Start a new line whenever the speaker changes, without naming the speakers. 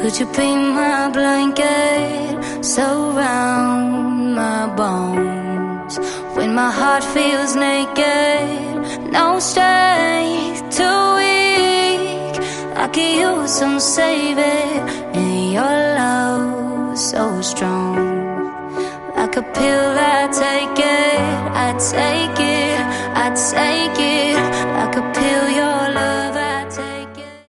Could you be my blanket, surround my bones when my heart feels naked? No strength, too weak. I could use some saving, and your love so strong. Like a pill, I take it, I take it, I take it. Like a pill, your love.